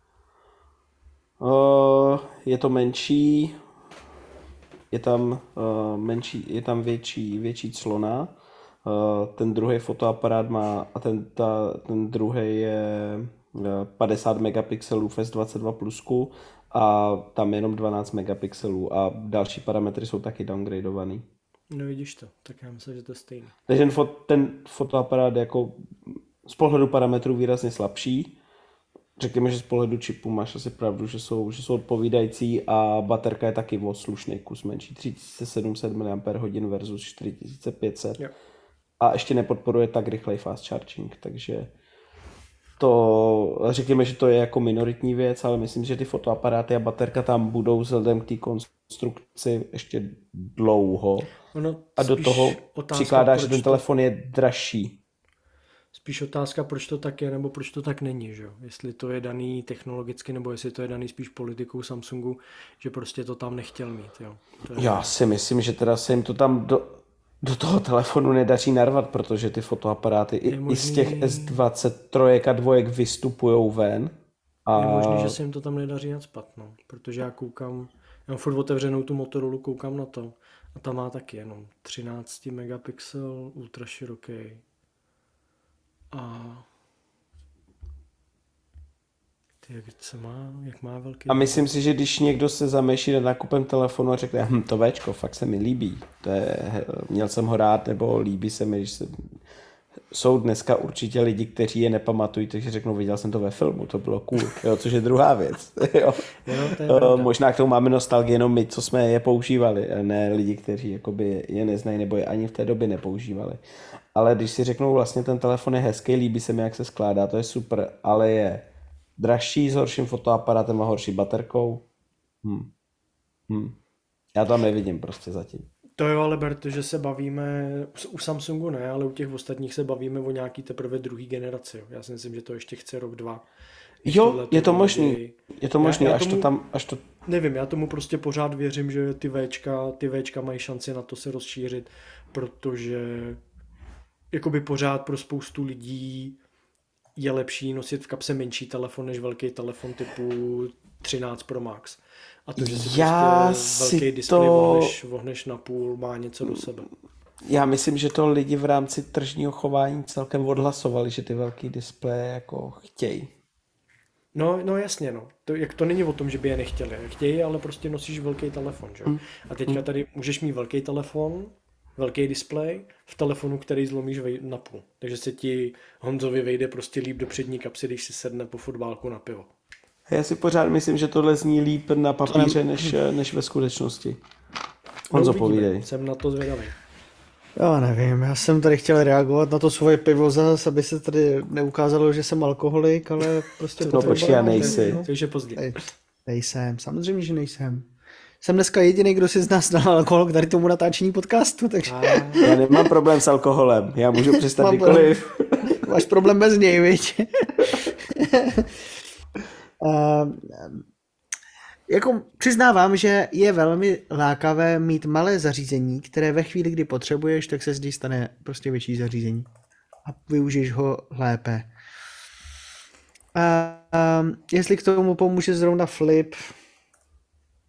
Je to menší, je tam větší clona. Ten druhý fotoaparát má, a ten druhý je 50 megapixelů v S22 Plusku a tam jenom 12 megapixelů a další parametry jsou taky downgradovaný. No vidíš to, tak já myslím, že to je stejný. Takže ten fotoaparát jako z pohledu parametrů výrazně slabší. Řekněme, že z pohledu čipu máš asi pravdu, že jsou odpovídající a baterka je taky o slušný kus menší. 3700 mAh versus 4500. Jo. A ještě nepodporuje tak rychlej fast charging, takže to řekněme, že to je jako minoritní věc, ale myslím, že ty fotoaparáty a baterka tam budou vzhledem k té konstrukci ještě dlouho. A do toho přikládá, že ten telefon je dražší. Spíš otázka, proč to tak je, nebo proč to tak není, že jo? Jestli to je daný technologicky, nebo jestli to je daný spíš politikou Samsungu, že prostě to tam nechtěl mít, jo? Já si myslím, že teda se jim to tam do toho telefonu nedaří narvat, protože ty fotoaparáty i z těch S23 a 2 vystupujou ven. A je možný, že se jim to tam nedaří nacpat, no. Protože já mám furt otevřenou tu Motorola, koukám na to a tam má taky jenom 13 megapixel, ultra široký. A jak má velký... A myslím si, že když někdo se zamýšlí nad nákupem telefonu a řekne, to Včko, fakt se mi líbí, měl jsem ho rád, nebo líbí se mi, jsou dneska určitě lidi, kteří je nepamatují, takže řeknou, viděl jsem to ve filmu, to bylo cool, jo, což je druhá věc. Jo. Možná k tomu máme nostalgii jenom my, co jsme je používali, ne lidi, kteří jakoby je neznají nebo je ani v té době nepoužívali. Ale když si řeknou, vlastně ten telefon je hezký, líbí se mi, jak se skládá, to je super, ale je dražší, s horším fotoaparátem a horší baterkou. Já tam nevidím prostě zatím. To jo, ale berte, že se bavíme, u Samsungu ne, ale u těch ostatních se bavíme o nějaký teprve druhý generaci. Já si myslím, že to ještě chce rok, 2. Jo, je to možný. Je to možný, až to... Nevím, já tomu prostě pořád věřím, že ty Včka mají šanci na to se rozšířit, protože jakoby pořád pro spoustu lidí je lepší nosit v kapse menší telefon než velký telefon typu 13 Pro Max. A to, že si prostě velký displej vohneš na půl, má něco do sebe. Já myslím, že to lidi v rámci tržního chování celkem odhlasovali, že ty velký displeje jako chtějí. No jasně, no. To není o tom, že by je nechtěli. Chtějí, ale prostě nosíš velký telefon, že? A teďka tady můžeš mít velký telefon, velký displej v telefonu, který zlomíš na půl. Takže se ti Honzovi vejde prostě líp do přední kapsy, když si sedne po fotbálku na pivo. Já si pořád myslím, že tohle zní líp na papíře, než ve skutečnosti. Honzo, povídej. Jsem na to zvědavý. Já nevím, já jsem tady chtěl reagovat na to svoje pivo zase, aby se tady neukázalo, že jsem alkoholik, ale prostě... No počkej, já nejsi. Takže později. Nejsem, samozřejmě, že nejsem. Jsem dneska jediný, kdo si z nás dal alkohol k tady tomu natáčení podcastu, takže... Já nemám problém s alkoholem, já můžu přestat kdykoliv. Máš problém bez něj, viď? Jako přiznávám, že je velmi lákavé mít malé zařízení, které ve chvíli, kdy potřebuješ, tak se z něj stane prostě větší zařízení a využiješ ho lépe. Jestli k tomu pomůže zrovna Flip,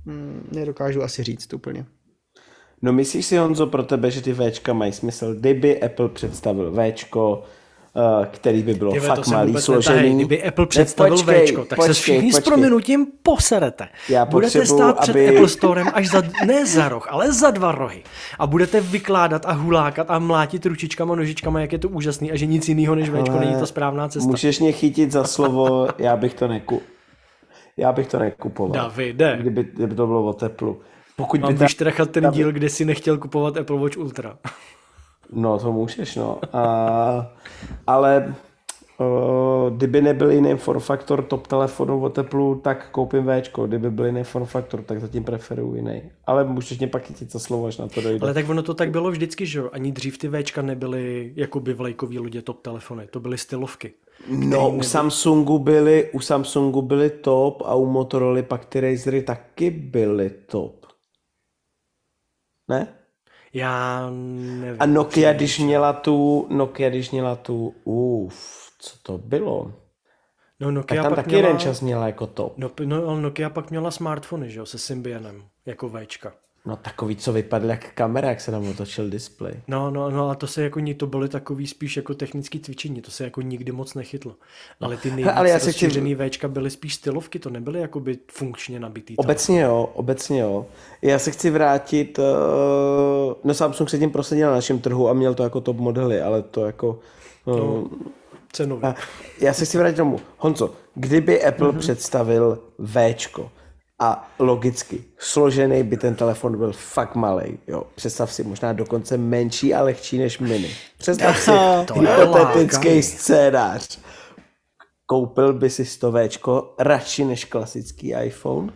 nedokážu asi říct úplně. No myslíš si, Honzo, pro tebe, že ty Včka mají smysl, kdyby Apple představil Včko, který by bylo fakt malý, složený. Kdyby Apple představil Včko, tak se všichni s prominutím poserete. Budete stát před Apple Storem až ne za roh, ale za 2 rohy. A budete vykládat a hulákat a mlátit ručičkama, nožičkama, jak je to úžasný a že nic jiného než Včko není ta správná cesta. Můžeš mě chytit za slovo, já bych to nekupoval. Davide. Kdyby to bylo o Apple. Mám vyštrachat ten díl, kde si nechtěl kupovat Apple Watch Ultra. No, to můžeš, no. Ale kdyby nebyl jiný form factor top telefonu od Apple, tak koupím Včko. Kdyby byl jiný form factor, tak zatím preferuji jiný. Ale můžeš mě pak chytit za slovo, až na to dojde. Ale tak ono to tak bylo vždycky, že jo? Ani dřív ty Včka nebyly jakoby vlajkový lodě top telefony. To byly stylovky. No, u Samsungu byly top a u Motorola pak ty Razery taky byly top. Ne? Já nevím. A Nokia, když měla tu, co to bylo? No, Nokia tak tam pak taky jeden čas měla jako top. No, Nokia pak měla smartfony, že jo, se Symbianem, jako Včka. No takový, co vypadl jak kamera, jak se tam otočil displej. No, a to se jako to byly takový spíš jako technický cvičení, to se jako nikdy moc nechytlo. Ale ty nejvíc rozšířený Včka byly spíš stylovky, to nebyly jakoby funkčně nabitý. Obecně jo. Já se chci vrátit, no Samsung se tím prosadil na našem trhu a měl to jako top modely, ale to jako... cenově. Já se chci vrátit tomu. Honzo, kdyby Apple představil Včko, a logicky, složený by ten telefon byl fakt malej. Jo. Představ si možná dokonce menší a lehčí než mini. Představ si hypotetický scénář. Koupil by si to Včko radši než klasický iPhone?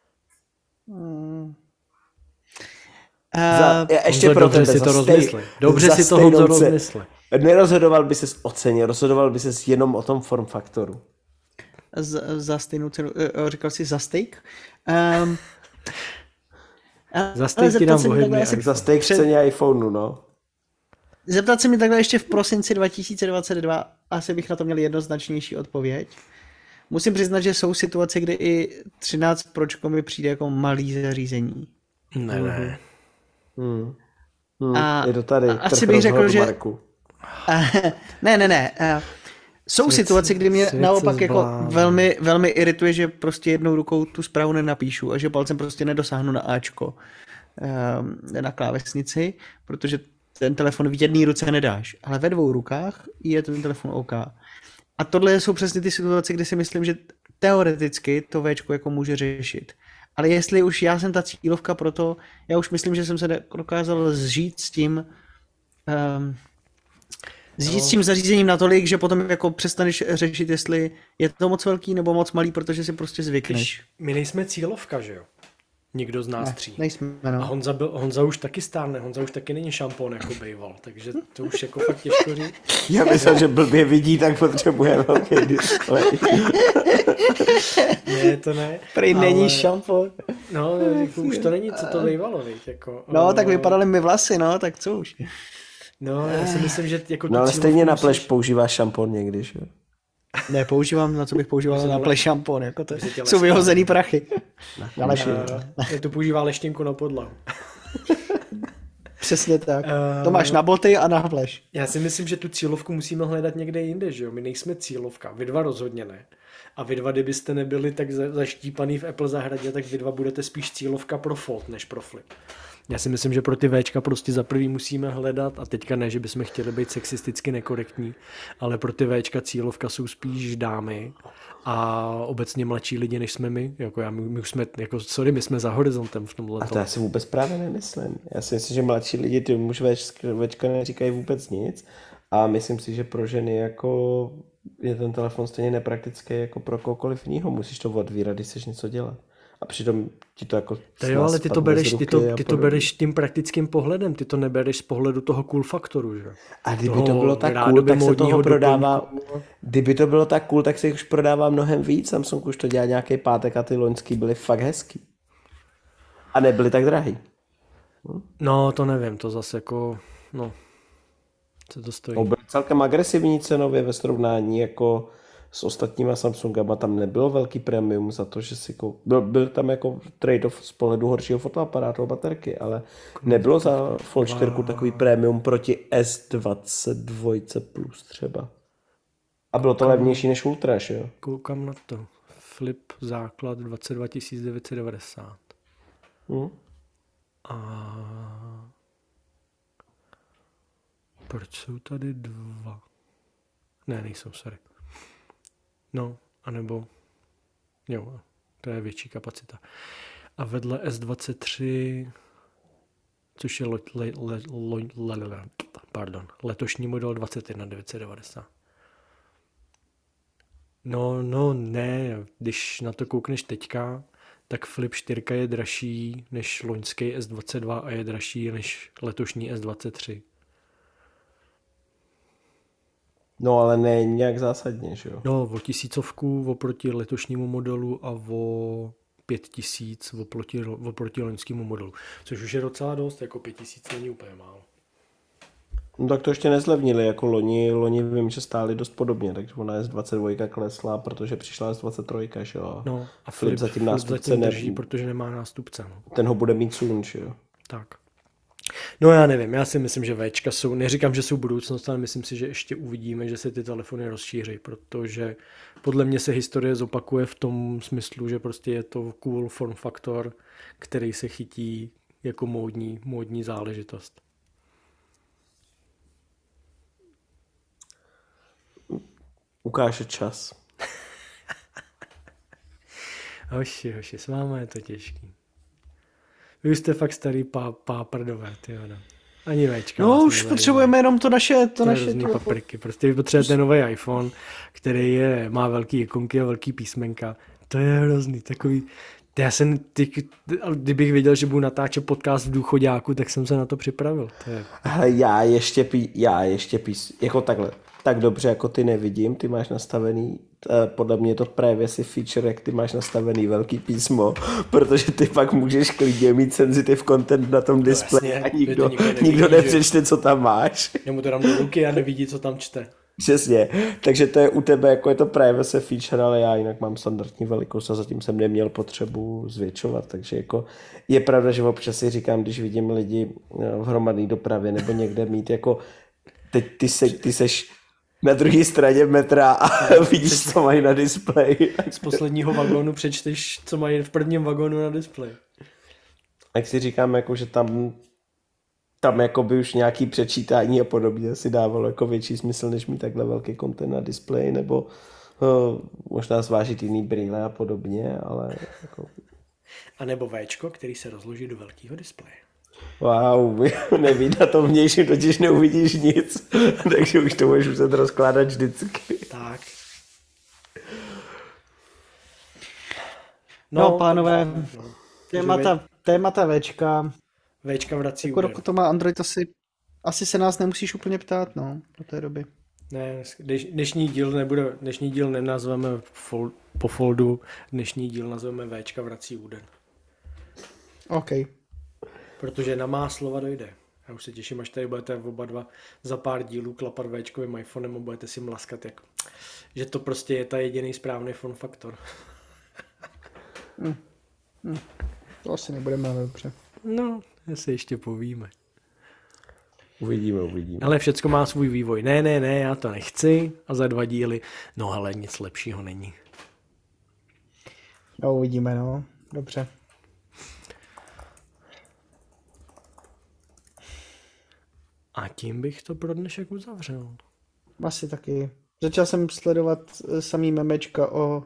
Ještě pro tebe si to rozmysli. Dobře si to Honzo rozmysli. Nerozhodoval by ses o ceně, rozhodoval by ses jenom o tom form faktoru. Za stejnou cenu, říkal jsi za steak? Za steak ti dám bohedný. Za steak v ceně iPhoneu, no. Zeptat se mi takhle ještě v prosinci 2022, asi bych na to měl jednoznačnější odpověď. Musím přiznat, že jsou situace, kdy i 13 Pročko mi přijde jako malý zařízení. Ne. Je to tady. Asi bych řekl, že... Ne. Jsou situace, kdy mě naopak jako velmi, velmi irituje, že prostě jednou rukou tu zprávu nenapíšu a že palcem prostě nedosáhnu na Ačko na klávesnici, protože ten telefon v jedné ruce nedáš, ale ve 2 rukách je ten telefon OK. A tohle jsou přesně ty situace, kdy si myslím, že teoreticky to Včko jako může řešit. Ale jestli už já jsem ta cílovka pro to, já už myslím, že jsem se dokázal zžít s tím s tím zařízením natolik, že potom jako přestaneš řešit, jestli je to moc velký nebo moc malý, protože si prostě zvykneš. My nejsme cílovka, že jo? Nikdo z nás tří. Nejsme, no. A Honza už taky stárne, Honza už taky není šampón jako bejval, takže to už jako fakt těžko říct. Já myslím, že blbě vidí, tak potřebuje velký displej. Ne, to ne. Prý není šampón. No, jako už to není, co to bejvalo, viď? Jako, no, tak vypadaly mi vlasy, no, tak co už. No, já si myslím, že jako... No, ale stejně na pleš používáš šampón někdy, že? Ne, používám, na co bych používal na pleš šampón, jako to jsou vyhozený prachy. Na leštění. To používá leštinku na podlahu. Přesně tak. To máš na boty a na pleš. Já si myslím, že tu cílovku musíme hledat někde jinde, že jo? My nejsme cílovka, vy dva rozhodně ne. A vy dva, kdybyste nebyli tak zaštípaný v Apple zahradě, tak vy dva budete spíš cílovka pro Fold než pro Flip. Já si myslím, že pro ty Včka prostě za prvý musíme hledat, a teďka ne, že bychom chtěli být sexisticky nekorektní, ale pro ty Včka cílovka jsou spíš dámy a obecně mladší lidi, než jsme my. Jako my už jsme, jako, sorry, my jsme za horizontem v tomhle. A to já si vůbec právě nemyslím. Já si myslím, že mladší lidi, ty muž Včka neříkají vůbec nic a myslím si, že pro ženy jako je ten telefon stejně nepraktický jako pro kohokoliv jiného. Musíš to otvírat, když chceš něco dělat. A přitom ti to jako... Jo, ale ty to bereš tím praktickým pohledem, ty to nebereš z pohledu toho cool faktoru, že? A kdyby to bylo tak cool, tak se toho prodává... Kdyby to bylo tak cool, tak se jich už prodává mnohem víc. Samsung už to dělá nějaký pátek a ty loňský byly fakt hezký. A nebyly tak drahý. No, to nevím, to zase jako... No, co to stojí? Byly celkem agresivní cenově ve srovnání jako s ostatníma Samsungama tam nebylo velký prémium za to, že si byl tam jako trade-off z pohledu horšího fotoaparátu a baterky, ale nebylo za Fold 4 takový prémium proti S22 Plus třeba. A bylo to levnější než Ultra, že jo? Koukám na to. Flip základ 22 990. A proč jsou tady dva? Ne, nejsou, sorry. No, anebo jo, to je větší kapacita. A vedle S23, což je letošní model 21 990. No, ne, když na to koukneš teďka, tak Flip 4 je dražší než loňský S22 a je dražší než letošní S23. No, ale ne nějak zásadně, že jo? No, o 1000 oproti letošnímu modelu a o 5000 oproti loňskému modelu. Což už je docela dost, jako 5000 není úplně málo. No tak to ještě nezlevnili, jako loni vím, že stáli dost podobně, takže ona S22 klesla, protože přišla S23, že jo? No a Flip zatím nástupce drží, protože nemá nástupce. No. Ten ho bude mít soon, že jo? Tak. No já nevím, já si myslím, že Včka jsou, neříkám, že jsou budoucnost, ale myslím si, že ještě uvidíme, že se ty telefony rozšíří, protože podle mě se historie zopakuje v tom smyslu, že prostě je to cool form faktor, který se chytí jako módní záležitost. Ukáže čas. Hoši, s váma je to těžký. Vy jste fakt starý páprdové, tyjo, no. Ani Včka. No už potřebujeme jenom to naše papriky. Prostě vy potřebujete nový iPhone, který má velký ikonky a velký písmenka. To je hrozný, takový... Kdybych věděl, že budu natáčet podcast v důchoďáku, tak jsem se na to připravil. Hele, já ještě jako takhle. Tak dobře, jako ty nevidím, ty máš nastavený, podle mě je to privacy feature, jak ty máš nastavený velký písmo, protože ty pak můžeš klidně mít sensitive content na tom displeji a nikdo nepřečte, co tam máš. Já mu to dám do ruky a nevidí, co tam čte. Přesně, takže to je u tebe, jako je to privacy feature, ale já jinak mám standardní velikost a zatím jsem neměl potřebu zvětšovat, takže jako je pravda, že občas si říkám, když vidím lidi v hromadné dopravě nebo někde mít jako, teď ty seš na druhé straně metra a vidíš, co mají na displeji. Z posledního vagónu přečteš, co mají v prvním vagónu na displeji. Tak si říkám, jako, že tam jako by už nějaký přečítání a podobně si dávalo jako větší smysl, než mít takhle velký content na displeji, nebo možná zvážit jiný brýle a podobně, ale jako... A nebo Včko, který se rozloží do velkého displeje. Wow, neví na tom vnějším, totiž neuvidíš nic, takže už to můžeš muset rozkládat vždycky. Tak. No pánové, témata Včka. Včka vrací jako dokud to má Android, asi se nás nemusíš úplně ptát, no, do té doby. Ne, dnešní díl nenazveme po foldu, dnešní díl nazveme Včka vrací úden. OK. Protože na má slova dojde. Já už se těším, až tady budete oba dva za pár dílů klapat Včkovým iPhonem a budete si mlaskat, že to prostě je ta jediný správný form faktor. To asi nebudeme, ale dobře. No, se ještě povíme. Uvidíme. Ale všecko má svůj vývoj. Ne, já to nechci a za 2 díly, no ale nic lepšího není. No uvidíme, no. Dobře. A tím bych to pro dnešek uzavřel. Asi taky. Začal jsem sledovat samý memečka o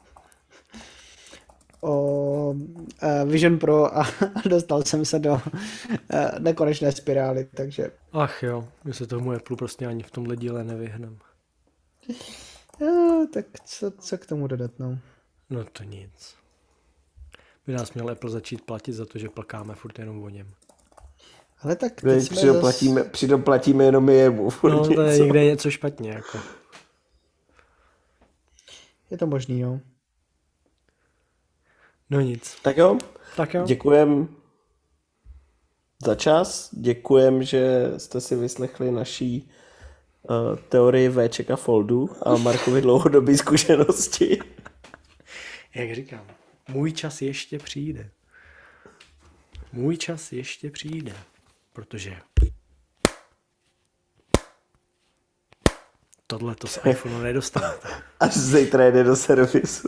Vision Pro a dostal jsem se do nekonečné spirály, takže... Ach jo, my se tomu Apple prostě ani v tomhle díle nevyhneme. Tak co k tomu dodat, no? No to nic. By nás měl Apple začít platit za to, že plakáme furt jenom o něm. Ale tak přidoplatíme jenom jemu. No to je někde něco špatně, jako. Je to možný, jo. No nic. Tak jo. Děkujem za čas. Děkujem, že jste si vyslechli naší teorii Včka foldu a Markovi dlouhodobý zkušenosti. Jak říkám, můj čas ještě přijde. Můj čas ještě přijde, protože tohle to z iPhoneu nedostanete. Až zítra jde do servisu.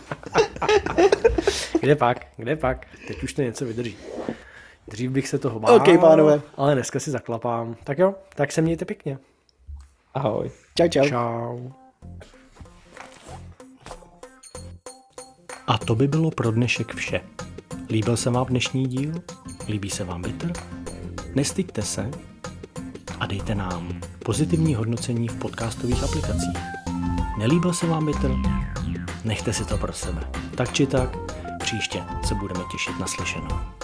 Kde pak? Teď už to něco vydrží. Dřív bych se toho bál, OK, pánové. Ale dneska si zaklapám. Tak jo, tak se mějte pěkně. Ahoj. Čau. Čau. A to by bylo pro dnešek vše. Líbil se vám dnešní díl? Líbí se vám Bitter? Nestyďte se a dejte nám pozitivní hodnocení v podcastových aplikacích. Nelíbil se vám Bitter? Nechte si to pro sebe. Tak či tak, příště se budeme těšit na slyšenou.